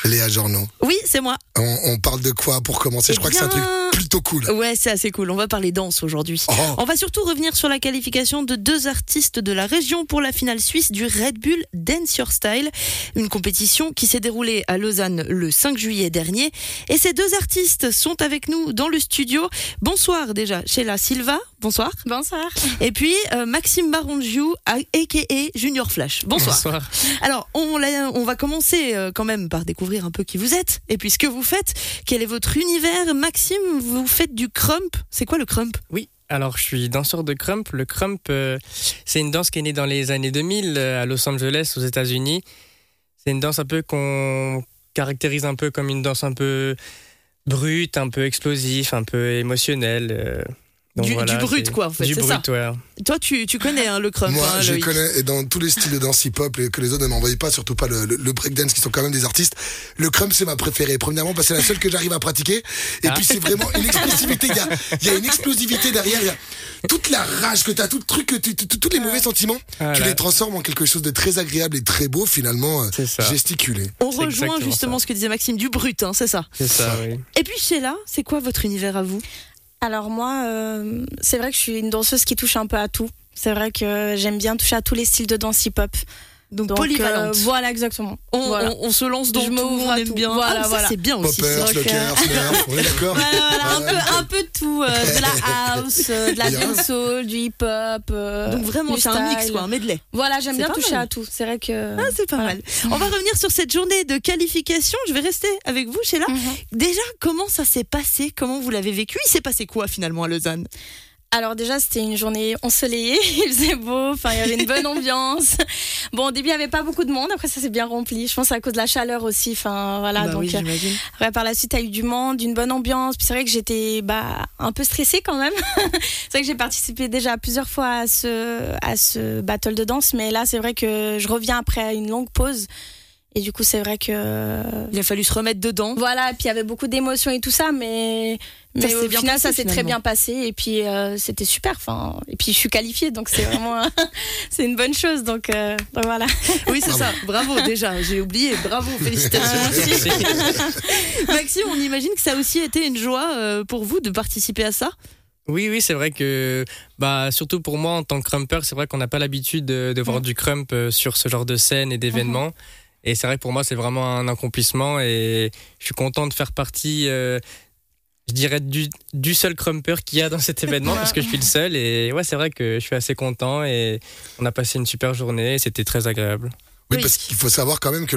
Léa Journeau. Oui, c'est moi. On parle de quoi pour commencer? Je crois que c'est un truc plutôt cool. Ouais, c'est assez cool. On va parler danse aujourd'hui. On va surtout revenir sur la qualification de 2 artistes de la région pour la finale suisse du Red Bull Dance Your Style, une compétition qui s'est déroulée à Lausanne le 5 juillet dernier. Et ces 2 artistes sont avec nous dans le studio. Bonsoir déjà, Sheila Silva. Bonsoir. Bonsoir. Et puis Maxime Barongiou, a.k.a. Junior Flash. Bonsoir. Bonsoir. Alors, on va commencer quand même par découvrir un peu qui vous êtes et puis ce que vous faites. Quel est votre univers? Maxime, vous faites du crump. C'est quoi le crump? Oui, alors je suis danseur de crump. Le crump, c'est une danse qui est née dans les années 2000 à Los Angeles, aux États-Unis. C'est une danse un peu qu'on caractérise un peu comme une danse un peu brute, un peu explosive, un peu émotionnelle. Donc du voilà, brut, quoi, en fait, du c'est brut, ça. ouais. Toi, tu connais le crump. Moi, je Loïc. connais, et dans tous les styles de danse hip-hop que les autres ne m'envoient pas, surtout pas le breakdance, qui sont quand même des artistes. Le crump, c'est ma préférée. Premièrement, parce que c'est la seule que j'arrive à pratiquer. Et puis, c'est vraiment une explosivité. Il y a une explosivité derrière. Il y a toute la rage que t'as, tout le truc, tous les mauvais sentiments, tu les transformes en quelque chose de très agréable et très beau, finalement, gesticulé. On rejoint justement ce que disait Maxime, du brut, c'est ça. C'est ça, oui. Et puis, Sheila, c'est quoi votre univers à vous? Alors moi, c'est vrai que je suis une danseuse qui touche un peu à tout. C'est vrai que j'aime bien toucher à tous les styles de danse hip-hop. Donc polyvalente. Voilà, exactement. On se lance dans je tout, m'ouvre on aime bien. Voilà, ça c'est bien aussi. Poppers, Slockers, Smurfs, on est d'accord. Un peu de tout, de la house, de la dancehall, du hip-hop. Donc vraiment c'est un mix, un medley. Voilà, j'aime bien toucher à tout. C'est vrai que. C'est pas mal. On va revenir sur cette journée de qualification. Je vais rester avec vous, Sheila. Déjà, comment ça s'est passé? Comment vous l'avez vécu? Il s'est passé quoi finalement à Lausanne? Alors déjà, c'était une journée ensoleillée, il faisait beau, il y avait une bonne ambiance. Bon, au début, il n'y avait pas beaucoup de monde, après ça s'est bien rempli. Je pense à cause de la chaleur aussi, voilà. Donc, oui, après, par la suite, il y a eu du monde, une bonne ambiance. Puis c'est vrai que j'étais un peu stressée quand même. C'est vrai que j'ai participé déjà plusieurs fois à ce battle de danse, mais là, c'est vrai que je reviens après une longue pause. Et du coup, c'est vrai que... Il a fallu se remettre dedans. Voilà, et puis il y avait beaucoup d'émotions et tout ça, mais au final, ça s'est très bien passé. Et puis, c'était super. Et puis, je suis qualifiée, donc c'est vraiment... c'est une bonne chose, donc voilà. Oui, c'est ça. Bravo, déjà. J'ai oublié. Bravo, félicitations. Maxime, on imagine que ça a aussi été une joie pour vous de participer à ça? Oui, c'est vrai que, surtout pour moi, en tant que crumper, c'est vrai qu'on n'a pas l'habitude de voir du crump sur ce genre de scène et d'événements. Et c'est vrai que pour moi, c'est vraiment un accomplissement et je suis content de faire partie, je dirais, du seul crumper qu'il y a dans cet événement parce que je suis le seul. Et ouais, c'est vrai que je suis assez content et on a passé une super journée et c'était très agréable. Oui, parce qu'il faut savoir quand même que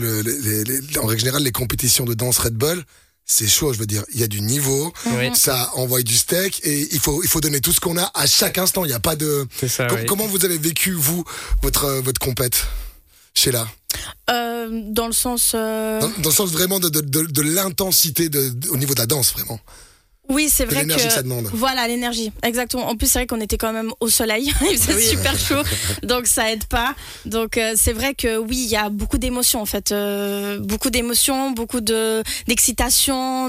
en règle générale, les compétitions de danse Red Bull, c'est chaud, je veux dire. Il y a du niveau, ça envoie du steak et il faut donner tout ce qu'on a à chaque instant. Il n'y a pas de... C'est ça, Comment vous avez vécu, vous, votre compète, Sheila? Dans le sens... Dans le sens vraiment de l'intensité au niveau de la danse, vraiment. Oui, c'est vrai l'énergie que ça demande. Voilà, l'énergie, exactement. En plus, c'est vrai qu'on était quand même au soleil, il faisait super chaud, donc ça aide pas. Donc c'est vrai que oui, il y a beaucoup d'émotions en fait, beaucoup d'émotions, beaucoup d'excitation,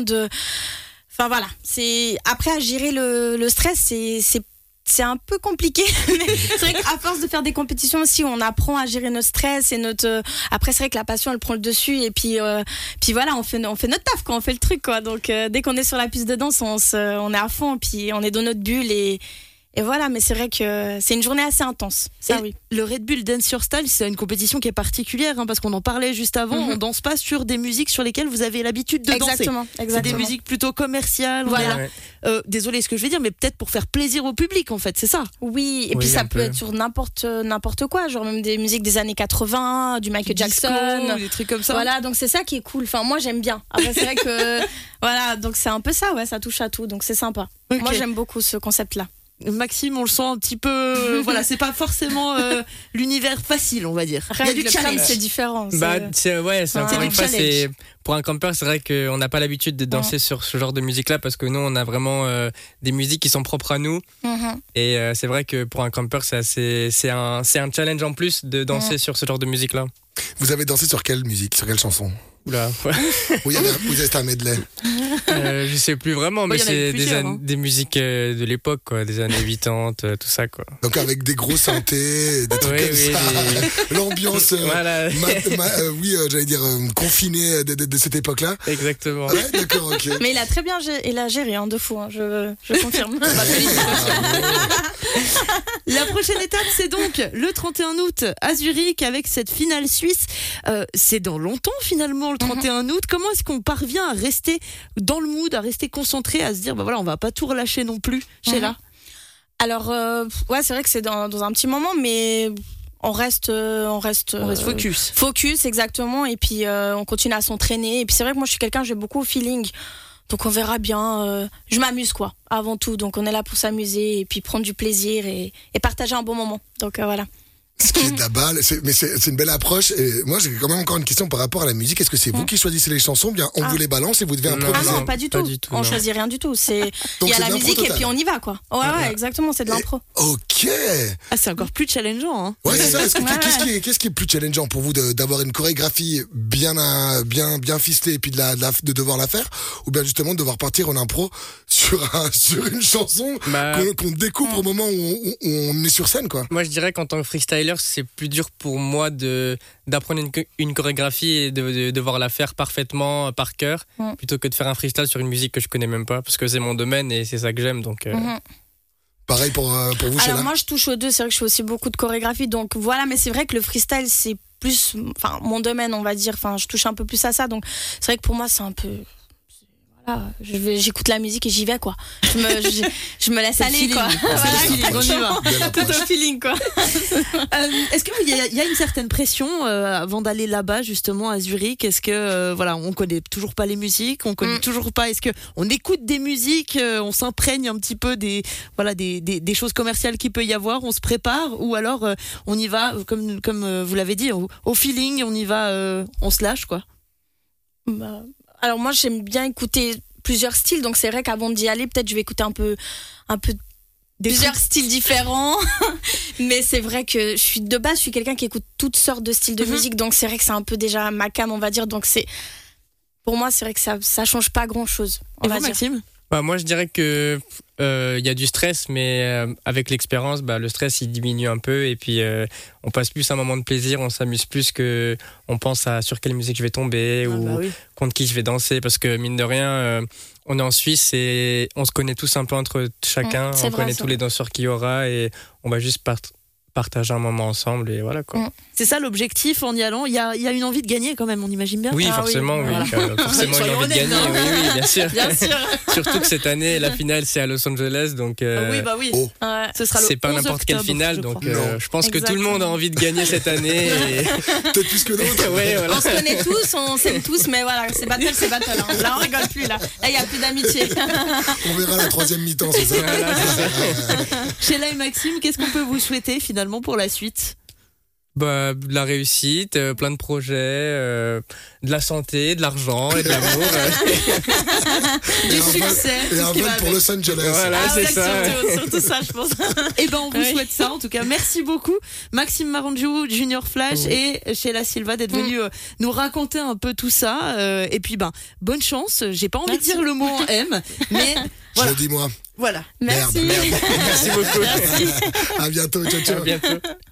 Enfin voilà, après à gérer le stress, c'est un peu compliqué, mais c'est vrai qu'à force de faire des compétitions aussi, on apprend à gérer notre stress et après c'est vrai que la passion elle prend le dessus et puis voilà, on fait notre taf quand on fait le truc quoi. Donc dès qu'on est sur la piste de danse, on est à fond, puis on est dans notre bulle et voilà, mais c'est vrai que c'est une journée assez intense. Ça, oui. Le Red Bull Dance Your Style, c'est une compétition qui est particulière, parce qu'on en parlait juste avant. On danse pas sur des musiques sur lesquelles vous avez l'habitude de danser. C'est des musiques plutôt commerciales. Voilà. Désolé ce que je vais dire, mais peut-être pour faire plaisir au public, en fait, c'est ça. Oui, et puis ça peut être sur n'importe quoi, genre même des musiques des années 80, du Michael Jackson, des trucs comme ça. Voilà, donc c'est ça qui est cool. Enfin, moi j'aime bien. Après, c'est vrai que voilà, donc c'est un peu ça, ça touche à tout, donc c'est sympa. Okay. Moi j'aime beaucoup ce concept-là. Maxime, on le sent un petit peu. C'est pas forcément l'univers facile, on va dire. Il y a du challenge, c'est différent. C'est encore une fois, pour un camper, c'est vrai qu'on n'a pas l'habitude de danser sur ce genre de musique-là parce que nous, on a vraiment des musiques qui sont propres à nous. Et c'est vrai que pour un camper, c'est un challenge en plus de danser sur ce genre de musique-là. Vous avez dansé sur quelle musique, sur quelle chanson? Oula. Ou c'était un medley? Je sais plus vraiment, mais il y en avait c'est plusieurs, des musiques de l'époque, quoi, des années 80, tout ça, quoi. Donc avec des gros synthés, des trucs Oui, comme oui, ça. L'ambiance, Voilà. j'allais dire confinée de cette époque-là. Exactement. Ouais, d'accord, ok. Mais il a très bien géré, hein, de fou, hein, je confirme. La prochaine étape, c'est donc le 31 août à Zurich avec cette finale suisse. C'est dans longtemps finalement le 31 août. Comment est-ce qu'on parvient à rester dans le mood, à rester concentré, à se dire bah voilà, on va pas tout relâcher non plus, Sheila? Alors ouais, c'est vrai que c'est dans un petit moment, mais on reste Focus. Focus, exactement, et puis on continue à s'entraîner. Et puis c'est vrai que moi je suis quelqu'un, j'ai beaucoup au feeling. Donc on verra bien. Je m'amuse quoi, avant tout. Donc on est là pour s'amuser et puis prendre du plaisir et partager un bon moment. Donc voilà. Ce qui est de la balle, mais c'est une belle approche. Et moi, j'ai quand même encore une question par rapport à la musique. Est-ce que c'est vous qui choisissez les chansons, bien on vous les balance et vous devez improviser? Ah non, pas du tout. On choisit rien du tout. Il y a la musique et puis on y va quoi. Ouais, exactement, c'est de l'impro. Ok. Ah, c'est encore plus challengeant. Hein. Ouais, c'est ça. Qu'est-ce qui est plus challengeant pour vous d'avoir une chorégraphie bien ficelée et puis de devoir la faire, ou bien justement de devoir partir en impro sur une chanson qu'on découvre au moment où on est sur scène, quoi? Moi, je dirais qu'en tant que freestyler, c'est plus dur pour moi d'apprendre une chorégraphie et de devoir la faire parfaitement par cœur, plutôt que de faire un freestyle sur une musique que je connais même pas, parce que c'est mon domaine et c'est ça que j'aime. Donc pareil pour vous, Sheila? Alors moi je touche aux deux, c'est vrai que je fais aussi beaucoup de chorégraphie, donc voilà, mais c'est vrai que le freestyle c'est plus mon domaine, on va dire, je touche un peu plus à ça, donc c'est vrai que pour moi c'est un peu... j'écoute la musique et j'y vais quoi. Je me laisse aller quoi. On y va. Tout au feeling quoi. Est-ce qu'il y a une certaine pression avant d'aller là-bas justement à Zurich? Est-ce que on connaît toujours pas les musiques, on connaît toujours pas? Est-ce que on écoute des musiques, on s'imprègne un petit peu des choses commerciales qu'il peut y avoir, on se prépare, ou alors on y va comme vous l'avez dit au feeling, on y va, on se lâche quoi? Alors moi j'aime bien écouter plusieurs styles, donc c'est vrai qu'avant d'y aller peut-être je vais écouter un peu plusieurs styles différents. Mais c'est vrai que de base je suis quelqu'un qui écoute toutes sortes de styles de musique, donc c'est vrai que c'est un peu déjà ma came, on va dire, donc pour moi c'est vrai que ça change pas grand chose, on va dire. Maxime? Moi je dirais que y a du stress, mais avec l'expérience, le stress il diminue un peu, et puis on passe plus un moment de plaisir, on s'amuse plus que on pense à sur quelle musique je vais tomber contre qui je vais danser, parce que mine de rien on est en Suisse et on se connaît tous un peu entre chacun, on connaît tous les danseurs qu'il y aura et on va juste partager un moment ensemble et voilà quoi. C'est ça l'objectif en y allant. Il y a une envie de gagner quand même, on imagine bien. Oui, forcément, oui. Forcément une envie de gagner. Oui, bien sûr. Bien sûr. Surtout que cette année, la finale c'est à Los Angeles, donc. Oui. Ce sera le c'est pas 11 n'importe quelle octobre, finale, donc je pense que tout le monde a envie de gagner cette année. Peut-être plus que d'autres. On se connaît tous, on s'aime tous, mais voilà, c'est battle. Hein. Là, on rigole plus là. Là, il y a plus d'amitié. On verra la troisième mi-temps, c'est ça. Sheila et Maxime, qu'est-ce qu'on peut vous souhaiter finalement pour la suite? De la réussite, plein de projets, de la santé, de l'argent et de l'amour. Du succès. Et un vol pour Los Angeles. Voilà, c'est ça. Surtout ça, je pense. Et on vous souhaite ça, en tout cas. Merci beaucoup, Maxime Marangiou, Junior Flash, et Sheila Silva d'être venu nous raconter un peu tout ça. Et puis, bonne chance. J'ai pas envie de dire le mot en M, mais voilà. Je le dis moi. Voilà. Merci. Merci beaucoup. Merci. À bientôt. Ciao. À bientôt.